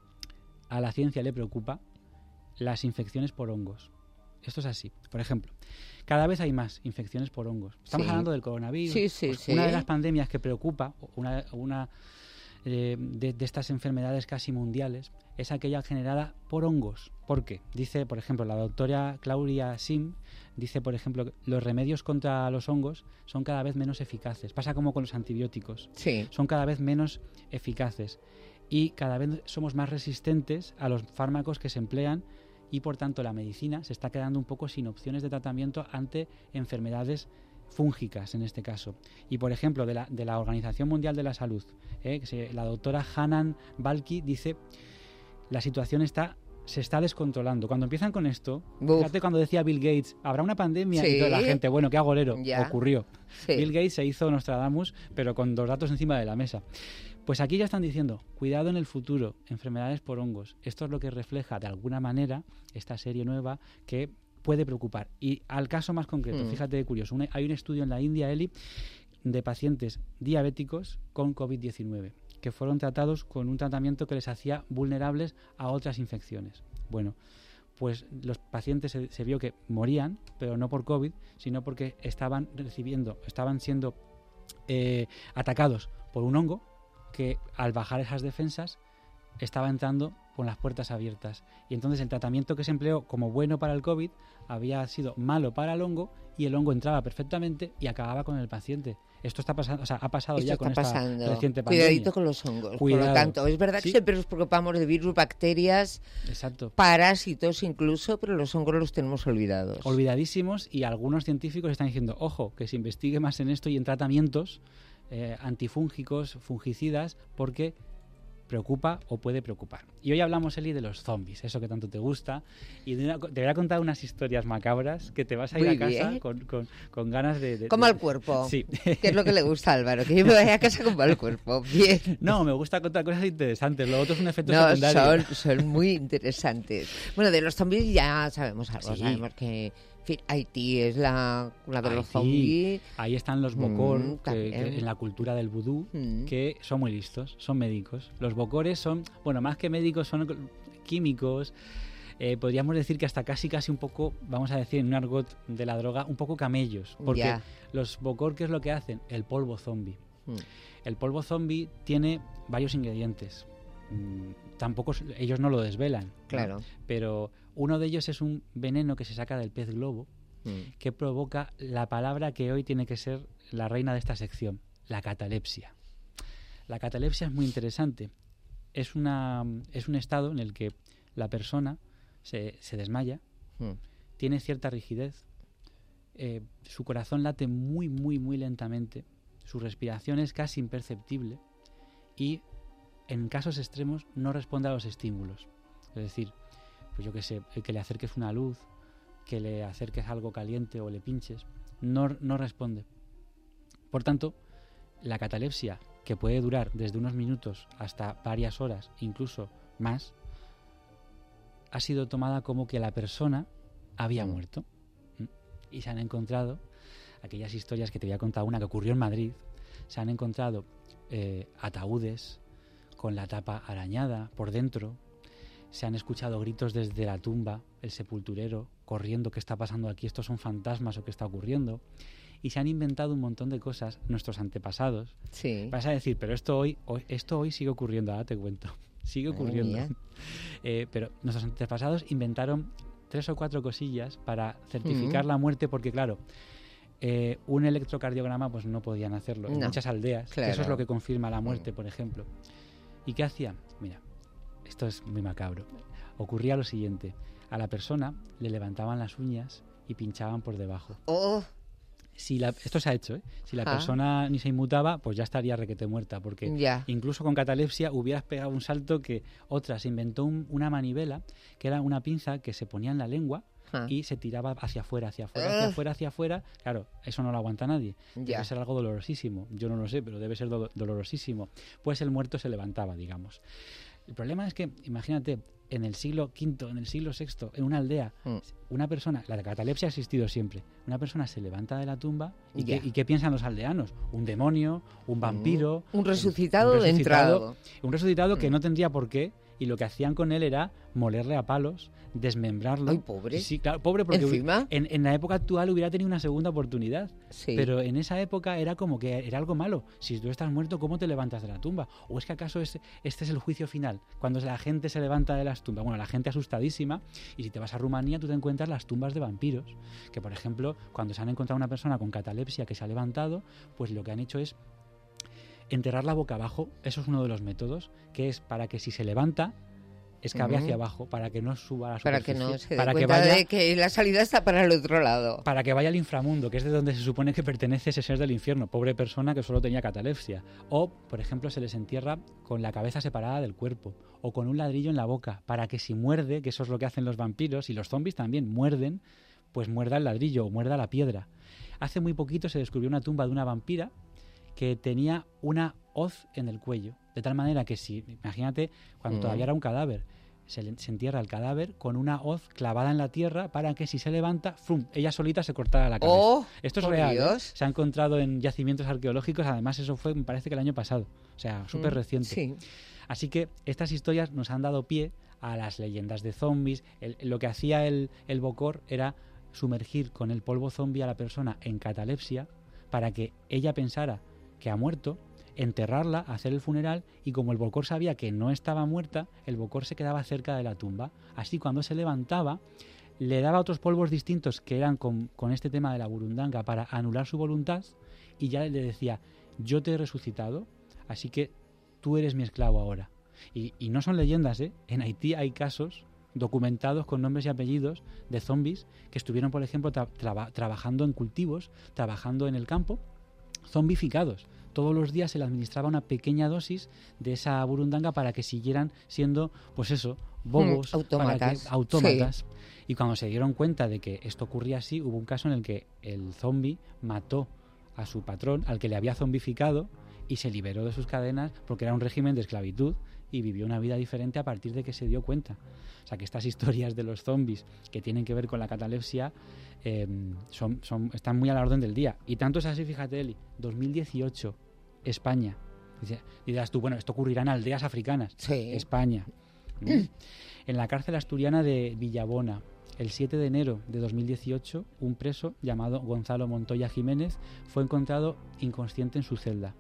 a la ciencia le preocupa las infecciones por hongos. Esto es así. Por ejemplo, cada vez hay más infecciones por hongos. Estamos Sí. hablando del coronavirus. Sí, sí, Pues sí. una de las pandemias que preocupa, o una, una eh, de, de estas enfermedades casi mundiales, es aquella generada por hongos. ¿Por qué? Dice, por ejemplo, la doctora Claudia Sim, dice, por ejemplo, que los remedios contra los hongos son cada vez menos eficaces. Pasa como con los antibióticos. Sí. Son cada vez menos eficaces. Y cada vez somos más resistentes a los fármacos que se emplean y por tanto la medicina se está quedando un poco sin opciones de tratamiento ante enfermedades fúngicas en este caso. Y por ejemplo de la, de la Organización Mundial de la Salud, ¿eh? que se, la doctora Hanan Balki dice, la situación está se está descontrolando. Cuando empiezan con esto, Uf. fíjate cuando decía Bill Gates, habrá una pandemia, Sí. y toda la gente, bueno, qué agorero, Ya. ocurrió. Sí. Bill Gates se hizo Nostradamus, pero con dos datos encima de la mesa. Pues aquí ya están diciendo, cuidado en el futuro, enfermedades por hongos. Esto es lo que refleja de alguna manera esta serie nueva que puede preocupar. Y al caso más concreto, Mm. fíjate de curioso, un- hay un estudio en la India, Eli, de pacientes diabéticos con covid diecinueve, que fueron tratados con un tratamiento que les hacía vulnerables a otras infecciones. Bueno, pues los pacientes se, se vio que morían, pero no por COVID, sino porque estaban recibiendo, estaban siendo eh, atacados por un hongo que al bajar esas defensas estaba entrando con las puertas abiertas. Y entonces el tratamiento que se empleó como bueno para el COVID había sido malo para el hongo y el hongo entraba perfectamente y acababa con el paciente. Esto está pasando, o sea, ha pasado Esto ya está con pasando. esta reciente pandemia. Cuidadito con los hongos. Cuidado. Por lo tanto, es verdad que Sí. siempre nos preocupamos de virus, bacterias, Exacto. parásitos incluso, pero los hongos los tenemos olvidados. Olvidadísimos, y algunos científicos están diciendo, ojo, que se investigue más en esto y en tratamientos eh, antifúngicos, fungicidas, porque preocupa o puede preocupar. Y hoy hablamos, Eli, de los zombies, eso que tanto te gusta, y de una, te voy a contar unas historias macabras que te vas a ir Muy a casa bien. con, con, con ganas de... de Como de- al cuerpo. Sí. Que es lo que le gusta a Álvaro, que yo me vaya a casa con mal cuerpo. Bien. No, me gusta contar cosas interesantes, lo otro es un efecto No, secundario. son, son muy interesantes. Bueno, de los zombies ya sabemos algo. Sí. Sabemos que, en fin, Haití es la, la de los Haití, zombies. ahí están los bokor, Mm, que- también. que en la cultura del vudú, Mm. que son muy listos, son médicos. Los bokores son, bueno, más que médicos, son químicos. Eh, podríamos decir que hasta casi casi un poco, vamos a decir en un argot de la droga, un poco camellos. Porque Ya. los bokor, ¿qué es lo que hacen? El polvo zombie. Mm. El polvo zombie tiene varios ingredientes. Mm, tampoco s- ellos no lo desvelan, ¿no? Claro. Pero uno de ellos es un veneno que se saca del pez globo, Mm. que provoca la palabra que hoy tiene que ser la reina de esta sección, la catalepsia. La catalepsia es muy interesante. Es, una, es un estado en el que la persona se, se desmaya, Mm. tiene cierta rigidez, eh, su corazón late muy, muy, muy lentamente, su respiración es casi imperceptible y en casos extremos no responde a los estímulos. Es decir, pues yo qué sé, el que le acerques una luz, que le acerques algo caliente o le pinches, no, no responde. Por tanto, la catalepsia, que puede durar desde unos minutos hasta varias horas, incluso más, ha sido tomada como que la persona había muerto. ¿Mm? Y se han encontrado aquellas historias que te voy a contar, una que ocurrió en Madrid, se han encontrado eh, ataúdes con la tapa arañada por dentro, se han escuchado gritos desde la tumba, el sepulturero corriendo, ¿qué está pasando aquí? ¿Estos son fantasmas o qué está ocurriendo? Y se han inventado un montón de cosas nuestros antepasados. Sí. Vas a decir, pero esto hoy, hoy esto hoy sigue ocurriendo, ahora te cuento. Sigue Madre ocurriendo. mía. Eh, pero nuestros antepasados inventaron tres o cuatro cosillas para certificar Mm. la muerte, porque claro, eh, un electrocardiograma pues no podían hacerlo en No. muchas aldeas, que eso es Claro. lo que confirma la muerte, Mm. por ejemplo. ¿Y qué hacían? Mira, esto es muy macabro. Ocurría lo siguiente, a la persona le levantaban las uñas y pinchaban por debajo. Oh. Si la, esto se ha hecho, ¿eh? Si la Ah. persona ni se inmutaba, pues ya estaría requete muerta, porque Ya. incluso con catalepsia hubieras pegado un salto que otra, se inventó un- una manivela, que era una pinza que se ponía en la lengua Ah. y se tiraba hacia afuera, hacia afuera, hacia Ugh. afuera, hacia afuera. Claro, eso no lo aguanta nadie. Ya. Debe ser algo dolorosísimo. Yo no lo sé, pero debe ser do- dolorosísimo. Pues el muerto se levantaba, digamos. El problema es que, imagínate, en el siglo quinto, en el siglo sexto, en una aldea, Mm. una persona, la catalepsia ha existido siempre, una persona se levanta de la tumba y, Ya. ¿qué, y qué piensan los aldeanos? Un demonio, un vampiro. Un resucitado de entrado. Un resucitado que Mm. no tendría por qué, y lo que hacían con él era molerle a palos, desmembrarlo. Ay, pobre. Sí, claro, pobre porque Encima. En, en la época actual hubiera tenido una segunda oportunidad. Sí. Pero en esa época era como que era algo malo. Si tú estás muerto, ¿cómo te levantas de la tumba? ¿O es que acaso es- este es el juicio final? Cuando la gente se levanta de las tumbas. Bueno, la gente asustadísima. Y si te vas a Rumanía, tú te encuentras las tumbas de vampiros. Que, por ejemplo, cuando se han encontrado una persona con catalepsia que se ha levantado, pues lo que han hecho es enterrarla boca abajo. Eso es uno de los métodos, que es para que si se levanta, escabe Ujú. hacia abajo, para que no suba a la Para superficie. que no se dé para que cuenta vaya, de que la salida está para el otro lado. para que vaya al inframundo, que es de donde se supone que pertenece ese ser del infierno. Pobre persona que solo tenía catalepsia. O, por ejemplo, se les entierra con la cabeza separada del cuerpo o con un ladrillo en la boca, para que si muerde, que eso es lo que hacen los vampiros y los zombies también muerden, pues muerda el ladrillo o muerda la piedra. Hace muy poquito se descubrió una tumba de una vampira que tenía una hoz en el cuello, de tal manera que si, imagínate, cuando Mm. todavía era un cadáver, se, le- se entierra el cadáver con una hoz clavada en la tierra para que si se levanta, ¡frum!, ella solita se cortara la cabeza. ¡Oh, Esto es por real, ¿eh? Dios! Se ha encontrado en yacimientos arqueológicos, además eso fue, me parece que el año pasado, o sea, súper Mm, reciente. sí. Así que estas historias nos han dado pie a las leyendas de zombies. El- lo que hacía el, el bokor era sumergir con el polvo zombie a la persona en catalepsia para que ella pensara que ha muerto enterrarla, hacer el funeral, y como el Bokor sabía que no estaba muerta, el Bokor se quedaba cerca de la tumba. Así, cuando se levantaba, le daba otros polvos distintos que eran con, con este tema de la burundanga para anular su voluntad, y ya le decía: yo te he resucitado, así que tú eres mi esclavo ahora. Y, y no son leyendas, ¿eh? En Haití hay casos documentados con nombres y apellidos de zombies que estuvieron, por ejemplo, tra- traba- trabajando en cultivos, trabajando en el campo, zombificados. Todos los días se les administraba una pequeña dosis de esa burundanga para que siguieran siendo, pues eso, bobos, Mm, autómatas. para que- autómatas. Sí. Y cuando se dieron cuenta de que esto ocurría así, hubo un caso en el que el zombi mató a su patrón, al que le había zombificado, y se liberó de sus cadenas porque era un régimen de esclavitud y vivió una vida diferente a partir de que se dio cuenta. O sea, que estas historias de los zombies que tienen que ver con la catalepsia eh, son, son, están muy a la orden del día. Y tanto es así, fíjate, Eli, dos mil dieciocho, España. Dice, dirás tú, bueno, esto ocurrirá en aldeas africanas. Sí. España. ¿Mm? En la cárcel asturiana de Villabona, el siete de enero de dos mil dieciocho, un preso llamado Gonzalo Montoya Jiménez fue encontrado inconsciente en su celda.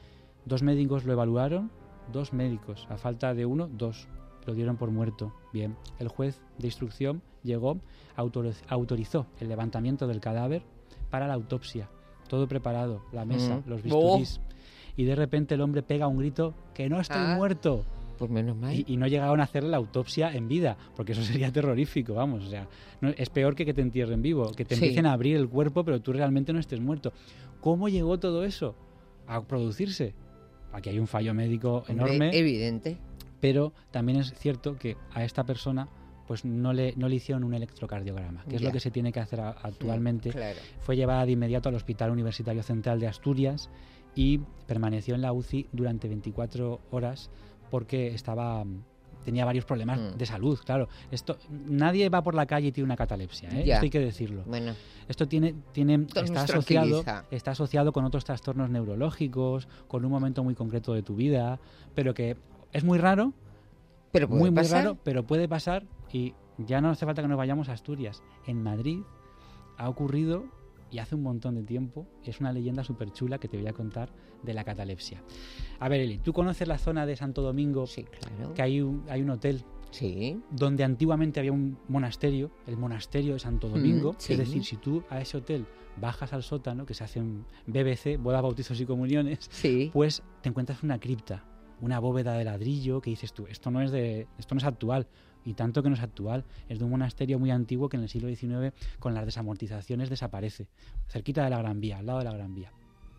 Dos médicos lo evaluaron, dos médicos, a falta de uno, dos. Lo dieron por muerto. Bien, el juez de instrucción llegó, autoriz- autorizó el levantamiento del cadáver para la autopsia. Todo preparado, la mesa, Mm. los bisturís. Y de repente el hombre pega un grito: ¡que no estoy Ah. muerto! Pues menos mal. Y, y no llegaron a hacerle la autopsia en vida, porque eso sería terrorífico, vamos. O sea, no, es peor que que te entierren vivo, que te Sí. empiecen a abrir el cuerpo, pero tú realmente no estés muerto. ¿Cómo llegó todo eso a producirse? Aquí hay un fallo médico Hombre, enorme. evidente. Pero también es cierto que a esta persona pues no le, no le hicieron un electrocardiograma, que es Ya. lo que se tiene que hacer a- actualmente. Mm, claro. Fue llevada de inmediato al Hospital Universitario Central de Asturias y permaneció en la U C I durante veinticuatro horas porque estaba tenía varios problemas Mm. de salud, claro. Esto nadie va por la calle y tiene una catalepsia, ¿eh? Ya. Esto hay que decirlo. Bueno. Esto tiene tiene Esto está nos asociado tranquiliza. está asociado con otros trastornos neurológicos, con un momento muy concreto de tu vida, pero que es muy raro. Pero puede muy muy pasar. raro, pero puede pasar, y ya no hace falta que nos vayamos a Asturias. En Madrid ha ocurrido, y hace un montón de tiempo, es una leyenda súper chula que te voy a contar de la catalepsia. A ver, Eli, ¿tú conoces la zona de Santo Domingo? Sí, claro. Que hay un, hay un hotel Sí. donde antiguamente había un monasterio, el monasterio de Santo Domingo. Mm, sí. Es decir, si tú a ese hotel bajas al sótano, que se hacen B B C, bodas, bautizos y comuniones, Sí. pues te encuentras una cripta, una bóveda de ladrillo que dices tú, esto no es de, esto no es actual. Y tanto que no es actual, es de un monasterio muy antiguo que en el siglo diecinueve, con las desamortizaciones, desaparece, cerquita de la Gran Vía, al lado de la Gran Vía.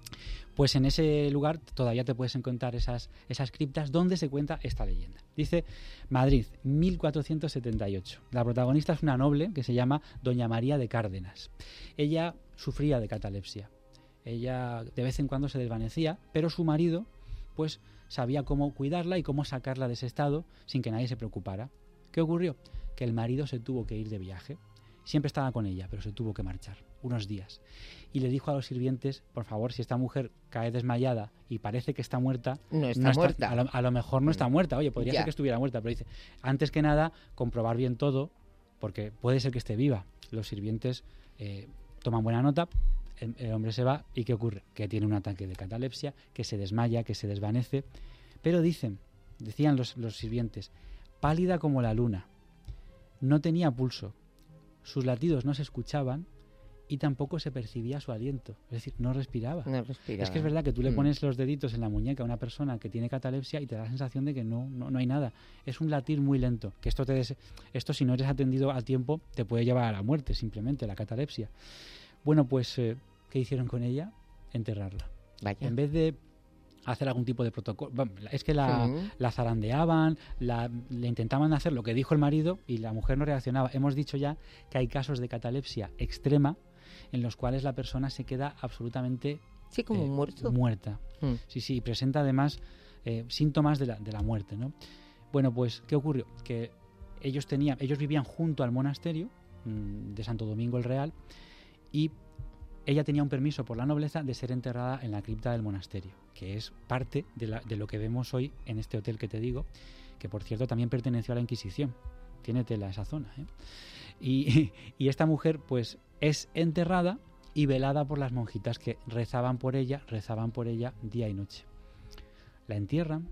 Pues en ese lugar todavía te puedes encontrar esas, esas criptas donde se cuenta esta leyenda. Dice Madrid, mil cuatrocientos setenta y ocho. La protagonista es una noble que se llama Doña María de Cárdenas. Ella sufría de catalepsia. Ella de vez en cuando se desvanecía, pero su marido pues sabía cómo cuidarla y cómo sacarla de ese estado sin que nadie se preocupara. ¿Qué ocurrió? Que el marido se tuvo que ir de viaje. Siempre estaba con ella, pero se tuvo que marchar unos días. Y le dijo a los sirvientes, por favor, si esta mujer cae desmayada y parece que está muerta... No está muerta. A lo, a lo mejor no está muerta. Oye, podría Ya. ser que estuviera muerta, pero dice, antes que nada, comprobar bien todo, porque puede ser que esté viva. Los sirvientes eh, toman buena nota, el, el hombre se va, ¿y qué ocurre? Que tiene un ataque de catalepsia, que se desmaya, que se desvanece. Pero dicen, decían los, los sirvientes, pálida como la luna, no tenía pulso, sus latidos no se escuchaban y tampoco se percibía su aliento, es decir, no respiraba. No respiraba. Es que es verdad que tú le Mm. pones los deditos en la muñeca a una persona que tiene catalepsia y te da la sensación de que no, no, no hay nada. Es un latir muy lento, que esto, te des- esto si no eres atendido a tiempo te puede llevar a la muerte, simplemente, la catalepsia. Bueno, pues, eh, ¿qué hicieron con ella? Enterrarla. Vaya. En vez de hacer algún tipo de protocolo, bueno, es que la, Sí. la zarandeaban, la, le intentaban hacer lo que dijo el marido y la mujer no reaccionaba. Hemos dicho ya que hay casos de catalepsia extrema en los cuales la persona se queda absolutamente Sí, como eh, muerto. muerta. Mm. Sí, sí, y presenta además eh, síntomas de la, de la muerte, ¿no? Bueno, pues, ¿qué ocurrió? Que ellos tenían, ellos vivían junto al monasterio mmm, de Santo Domingo el Real y ella tenía un permiso por la nobleza de ser enterrada en la cripta del monasterio, que es parte de, la, de lo que vemos hoy en este hotel que te digo, que por cierto también perteneció a la Inquisición. Tiene tela esa zona, ¿eh? Y, y esta mujer pues es enterrada y velada por las monjitas que rezaban por ella, rezaban por ella día y noche. La entierran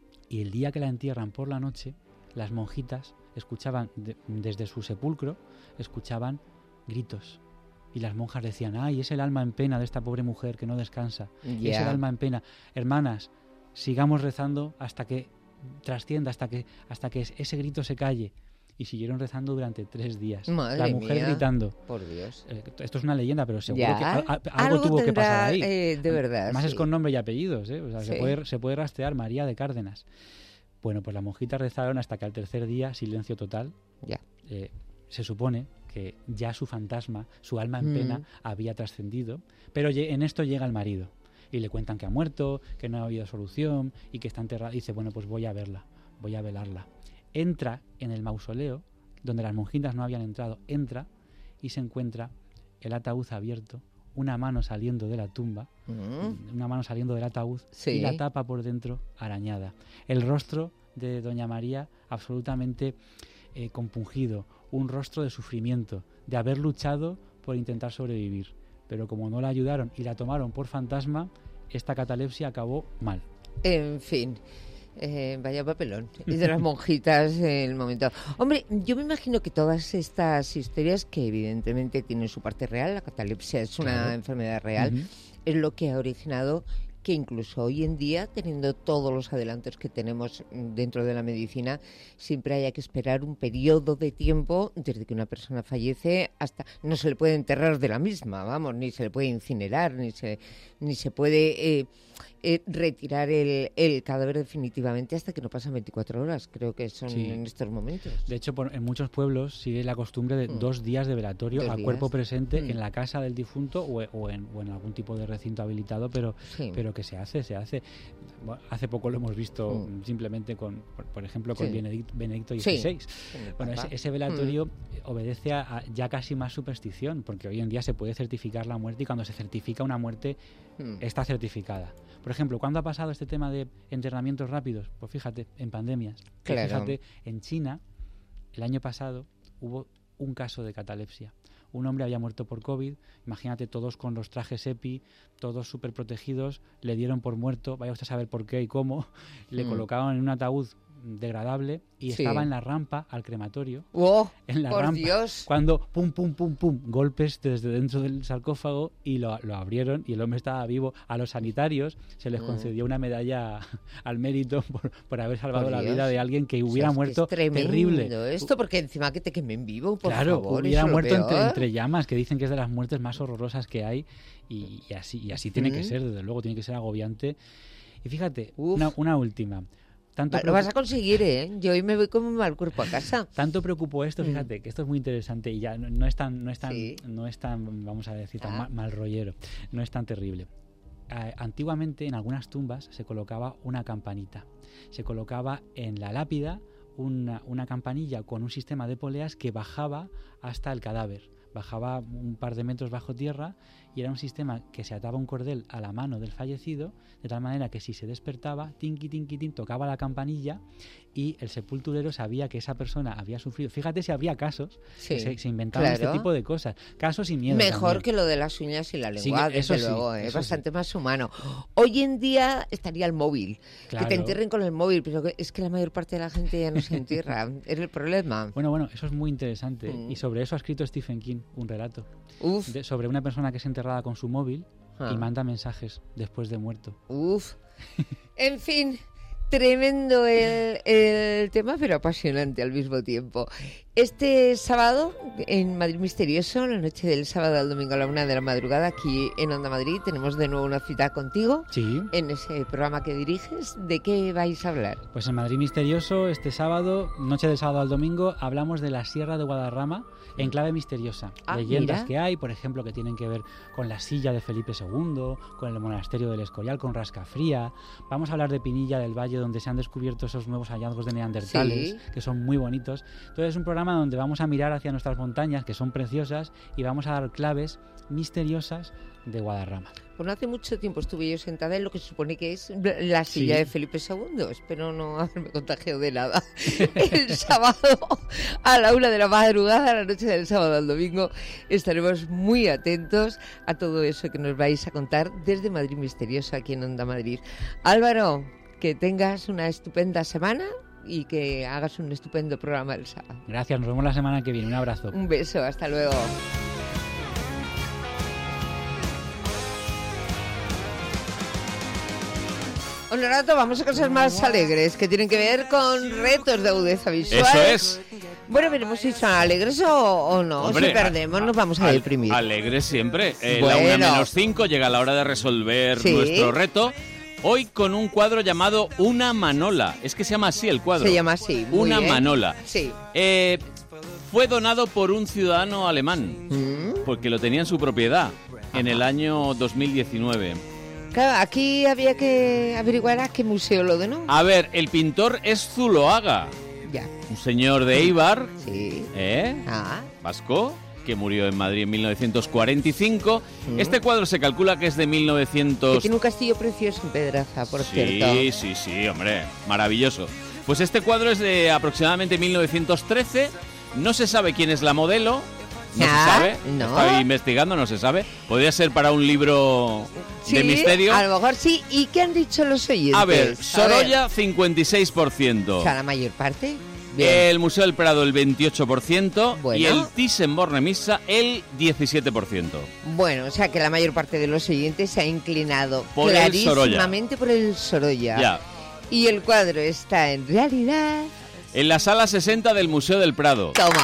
y el día que la entierran por la noche, las monjitas escuchaban, de, desde su sepulcro, escuchaban gritos. Y las monjas decían, ay, es el alma en pena de esta pobre mujer que no descansa. Yeah. Es el alma en pena. Hermanas, sigamos rezando hasta que trascienda, hasta que, hasta que ese grito se calle. Y siguieron rezando durante tres días. Madre la mujer mía. Gritando. Por Dios. Eh, esto es una leyenda, pero seguro ya. que a, a, algo, algo tuvo tendrá, que pasar ahí. Eh, de verdad. Además sí. es con nombre y apellidos, ¿eh? O sea, sí. se, puede, se puede rastrear María de Cárdenas. Bueno, pues las monjitas rezaron hasta que al tercer día, silencio total. Ya. Eh, se supone que ya su fantasma, su alma en mm. pena, había trascendido. Pero en esto llega el marido. Y le cuentan que ha muerto, que no ha habido solución y que está enterrada. Y dice, bueno, pues voy a verla, voy a velarla. Entra en el mausoleo, donde las monjitas no habían entrado, entra y se encuentra el ataúd abierto, una mano saliendo de la tumba, mm. una mano saliendo del ataúd sí. y la tapa por dentro arañada. El rostro de doña María absolutamente eh, compungido, un rostro de sufrimiento, de haber luchado por intentar sobrevivir. Pero como no la ayudaron y la tomaron por fantasma, esta catalepsia acabó mal. En fin... Eh, vaya papelón. Y de las monjitas en el momento. Hombre, yo me imagino que todas estas historias, que evidentemente tienen su parte real, la catalepsia es una claro. enfermedad real, uh-huh. es lo que ha originado que incluso hoy en día, teniendo todos los adelantos que tenemos dentro de la medicina, siempre haya que esperar un periodo de tiempo desde que una persona fallece hasta... No se le puede enterrar de la misma, vamos, ni se le puede incinerar, ni se, ni se puede eh, eh, retirar el, el cadáver definitivamente hasta que no pasan veinticuatro horas, creo que son sí. en estos momentos. De hecho, por, en muchos pueblos sigue la costumbre de mm. dos días de velatorio a días. cuerpo presente mm. en la casa del difunto o, o, en, o en algún tipo de recinto habilitado, pero, sí. pero que se hace, se hace. Bueno, hace poco lo hemos visto mm. simplemente con, por, por ejemplo, con sí. Benedicto, Benedicto dieciséis. Sí. Bueno, ese, ese velatorio mm. obedece a, a ya casi más superstición, porque hoy en día se puede certificar la muerte y cuando se certifica una muerte mm. está certificada. Por ejemplo, ¿cuándo ha pasado este tema de enterramientos rápidos? Pues fíjate, en pandemias. Claro. Fíjate, en China, el año pasado, hubo un caso de catalepsia. Un hombre había muerto por COVID, imagínate, todos con los trajes EPI, todos súper protegidos, le dieron por muerto, vaya usted a saber por qué y cómo, le mm. colocaban en un ataúd degradable y sí. estaba en la rampa al crematorio. ¡Oh, en la por rampa, Dios! Cuando pum, pum, pum, pum, golpes desde dentro del sarcófago y lo, lo abrieron y el hombre estaba vivo. A los sanitarios se les mm. concedió una medalla al mérito por, por haber salvado por la vida de alguien que hubiera o sea, muerto es es terrible. Esto, porque encima que te quemen vivo, por claro, favor. Hubiera muerto entre, entre llamas, que dicen que es de las muertes más horrorosas que hay y, y así, y así mm. tiene que ser, desde luego, tiene que ser agobiante. Y fíjate, una, una última... Tanto lo vas a conseguir, ¿eh? Yo hoy me voy con un mal cuerpo a casa. Tanto preocupó esto, fíjate, mm. que esto es muy interesante y ya no, no es tan, no es tan, sí. no es tan, vamos a decir, tan ah. mal, mal rollero, no es tan terrible. Eh, antiguamente en algunas tumbas se colocaba una campanita, se colocaba en la lápida una, una campanilla con un sistema de poleas que bajaba hasta el cadáver. Bajaba un par de metros bajo tierra y era un sistema que se ataba un cordel a la mano del fallecido, de tal manera que si se despertaba, tinqui, tinqui, tin, tocaba la campanilla y el sepulturero sabía que esa persona había sufrido. Fíjate si había casos, sí, que se, se inventaban claro. este tipo de cosas. Casos y miedo. Mejor también. Que lo de las uñas y la lengua, sí, eso desde sí, luego, es eso bastante sí. más humano. Hoy en día estaría el móvil, claro. que te entierren con el móvil, pero es que la mayor parte de la gente ya no se entierra, es el problema. Bueno, bueno, eso es muy interesante mm. y sobre eso ha escrito Stephen King un relato. Uf. De, sobre una persona que es enterrada con su móvil ah. y manda mensajes después de muerto. Uf. En fin, tremendo el, el tema, pero apasionante al mismo tiempo. Este sábado, en Madrid Misterioso, la noche del sábado al domingo a la una de la madrugada, aquí en Onda Madrid, tenemos de nuevo una cita contigo. Sí. En ese programa que diriges. ¿De qué vais a hablar? Pues en Madrid Misterioso, este sábado, noche del sábado al domingo, hablamos de la Sierra de Guadarrama en clave misteriosa. Ah, leyendas mira. que hay, por ejemplo, que tienen que ver con la silla de Felipe segundo, con el monasterio del Escorial, con Rascafría. Vamos a hablar de Pinilla del Valle, donde se han descubierto esos nuevos hallazgos de neandertales, sí. que son muy bonitos. Entonces es un programa donde vamos a mirar hacia nuestras montañas, que son preciosas, y vamos a dar claves misteriosas de Guadarrama. Pues no hace mucho tiempo estuve yo sentada en lo que se supone que es la silla sí. de Felipe segundo. Espero no haberme contagiado de nada. El sábado a la una de la madrugada, la noche del sábado al domingo, estaremos muy atentos a todo eso que nos vais a contar desde Madrid Misterioso, aquí en Onda Madrid. Álvaro, Que tengas una estupenda semana y que hagas un estupendo programa el sábado. Gracias, nos vemos la semana que viene. Un abrazo. Un beso, hasta luego. Honorato, vamos a cosas más alegres que tienen que ver con retos de agudeza visual. Eso es. Bueno, veremos si son alegres o, o no. Hombre, si perdemos, nos vamos a al, deprimir. Alegres siempre. Eh, Bueno. La una menos cinco llega la hora de resolver Sí. nuestro reto. Hoy con un cuadro llamado Una Manola. Es que se llama así el cuadro. Se llama así. muy Una bien. Manola. Sí. Eh, fue donado por un ciudadano alemán, porque lo tenía en su propiedad, en el año dos mil diecinueve. Claro, aquí había que averiguar a qué museo lo donó. A ver, el pintor es Zuloaga, Ya. un señor de Eibar, Sí. ¿eh? Ah. vasco, que murió en Madrid en mil novecientos cuarenta y cinco. Este cuadro se calcula que es de mil Que novecientos... tiene un castillo precioso en Pedraza, por Sí, cierto. sí, sí, hombre, maravilloso. Pues este cuadro es de aproximadamente mil novecientos trece, no se sabe quién es la modelo, no Ah, se sabe, no. estaba investigando, no se sabe. Podría ser para un libro de Sí, misterio. a lo mejor sí. ¿Y qué han dicho los oyentes? A ver, A ver. Sorolla cincuenta y seis por ciento. O sea, la mayor parte. Bien. El Museo del Prado el veintiocho por ciento Bueno. y el Thyssen-Bornemisza el diecisiete por ciento. Bueno, o sea que la mayor parte de los oyentes se ha inclinado Por el Sorolla. clarísimamente por el Sorolla. Ya. Y el cuadro está en realidad... En la sala sesenta del Museo del Prado. Toma.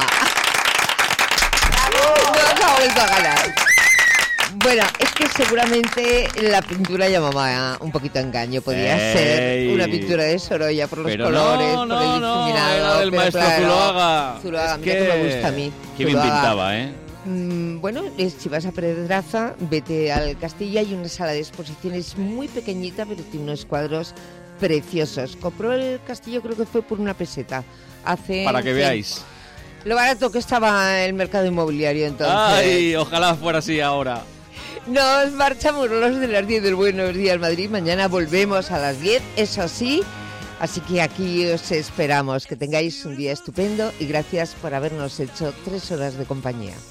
Nos ha vuelto a ganar. Bueno, es que seguramente la pintura llamaba un poquito a engaño. Podía Ey. ser una pintura de Sorolla por los Pero colores, no, por el no, no, difuminado. era del pero maestro claro, Zuloaga. Zuloaga, Es mira que... me gusta a mí. Qué bien Zuloaga. pintaba, ¿eh? Mm, bueno, es- si vas a Pedraza, vete al castillo. Hay una sala de exposiciones muy pequeñita, pero tiene unos cuadros preciosos. Compró el castillo, creo que fue por una peseta. Hace Para que sí. veáis. Lo barato que estaba el mercado inmobiliario entonces. Ay, ojalá fuera así ahora. Nos marchamos los de las diez del Buenos Días Madrid. Mañana volvemos a las diez, eso sí. Así que aquí os esperamos. Que tengáis un día estupendo y gracias por habernos hecho tres horas de compañía.